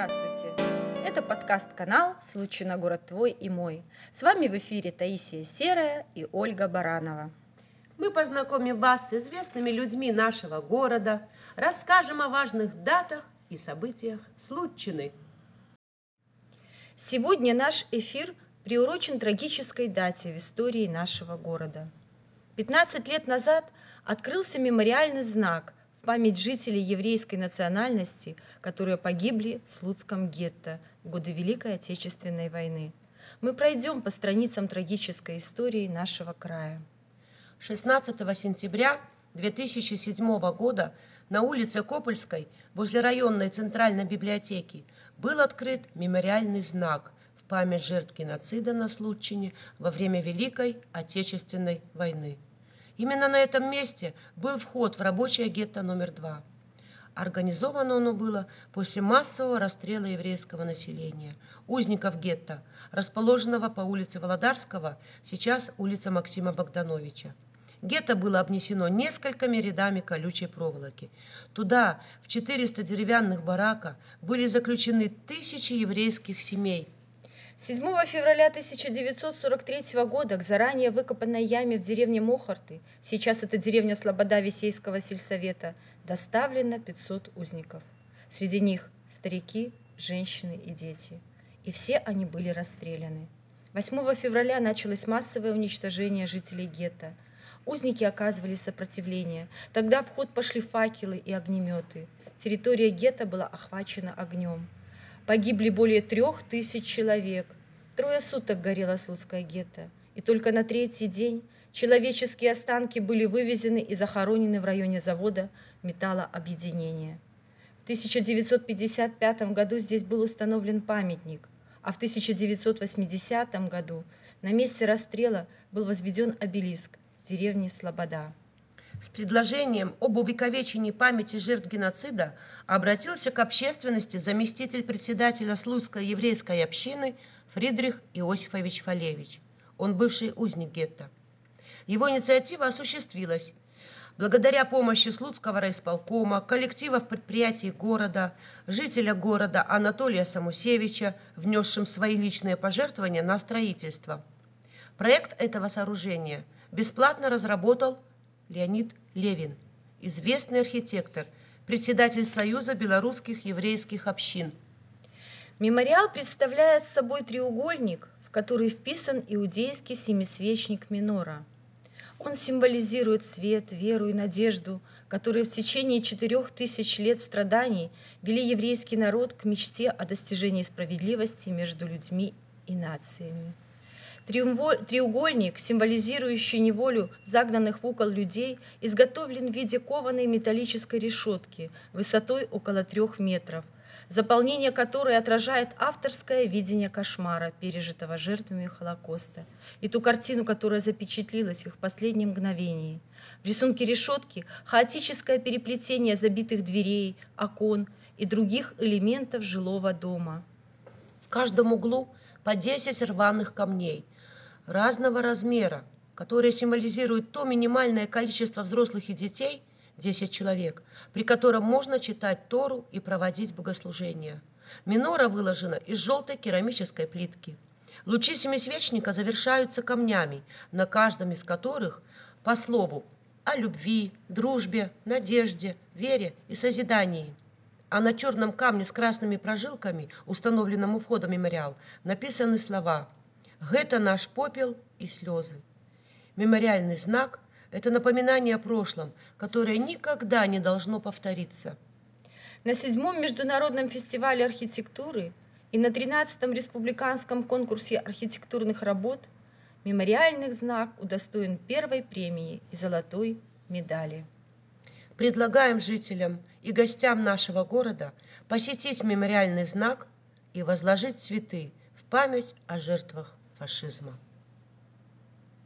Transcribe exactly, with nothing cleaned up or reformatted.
Здравствуйте! Это подкаст-канал «Случай на город твой и мой». С вами в эфире Таисия Серая и Ольга Баранова. Мы познакомим вас с известными людьми нашего города, расскажем о важных датах и событиях Случины. Сегодня наш эфир приурочен трагической дате в истории нашего города. пятнадцать лет назад открылся мемориальный знак в память жителей еврейской национальности, которые погибли в Слуцком гетто в годы Великой Отечественной войны. Мы пройдем по страницам трагической истории нашего края. шестнадцатого сентября две тысячи седьмого года на улице Копыльской возле районной центральной библиотеки был открыт мемориальный знак в память жертв геноцида на Случине во время Великой Отечественной войны. Именно на этом месте был вход в рабочее гетто номер два. Организовано оно было после массового расстрела еврейского населения, узников гетто, расположенного по улице Володарского, сейчас улица Максима Богдановича. Гетто было обнесено несколькими рядами колючей проволоки. Туда, в четыреста деревянных барака, были заключены тысячи еврейских семей. седьмого февраля тысяча девятьсот сорок третьего года к заранее выкопанной яме в деревне Мохорты, сейчас это деревня Слобода Весейского сельсовета, доставлено пятьсот узников. Среди них старики, женщины и дети. И все они были расстреляны. восьмого февраля началось массовое уничтожение жителей гетто. Узники оказывали сопротивление. Тогда в ход пошли факелы и огнеметы. Территория гетто была охвачена огнем. Погибли более трех тысяч человек. Трое суток горело Слуцкое гетто. И только на третий день человеческие останки были вывезены и захоронены в районе завода металлообъединения. В тысяча девятьсот пятьдесят пятом году здесь был установлен памятник, а в тысяча девятьсот восьмидесятом году на месте расстрела был возведен обелиск в деревне Слобода. С предложением об увековечении памяти жертв геноцида обратился к общественности заместитель председателя Слуцкой еврейской общины Фридрих Иосифович Фалевич. Он бывший узник гетто. Его инициатива осуществилась. Благодаря помощи Слуцкого райисполкома, коллективов предприятий города, жителя города Анатолия Самусевича, внесшим свои личные пожертвования на строительство. Проект этого сооружения бесплатно разработал Леонид Левин, известный архитектор, председатель Союза белорусских еврейских общин. Мемориал представляет собой треугольник, в который вписан иудейский семисвечник минора. Он символизирует свет, веру и надежду, которые в течение четырех тысяч лет страданий вели еврейский народ к мечте о достижении справедливости между людьми и нациями. Треугольник, символизирующий неволю загнанных в угол людей, изготовлен в виде кованой металлической решетки высотой около трех метров, заполнение которой отражает авторское видение кошмара, пережитого жертвами Холокоста, и ту картину, которая запечатлилась в их последнем мгновении. В рисунке решетки хаотическое переплетение забитых дверей, окон и других элементов жилого дома. В каждом углу по десять рваных камней разного размера, которые символизируют то минимальное количество взрослых и детей, десять человек, при котором можно читать Тору и проводить богослужения. Минора выложена из желтой керамической плитки. Лучи семисвечника завершаются камнями, на каждом из которых по слову о любви, дружбе, надежде, вере и созидании. А на черном камне с красными прожилками, установленном у входа в мемориал, написаны слова «Гэта наш попел и слезы». Мемориальный знак – это напоминание о прошлом, которое никогда не должно повториться. На седьмом международном фестивале архитектуры и на тринадцатом республиканском конкурсе архитектурных работ мемориальный знак удостоен первой премии и золотой медали. Предлагаем жителям и гостям нашего города посетить мемориальный знак и возложить цветы в память о жертвах фашизма.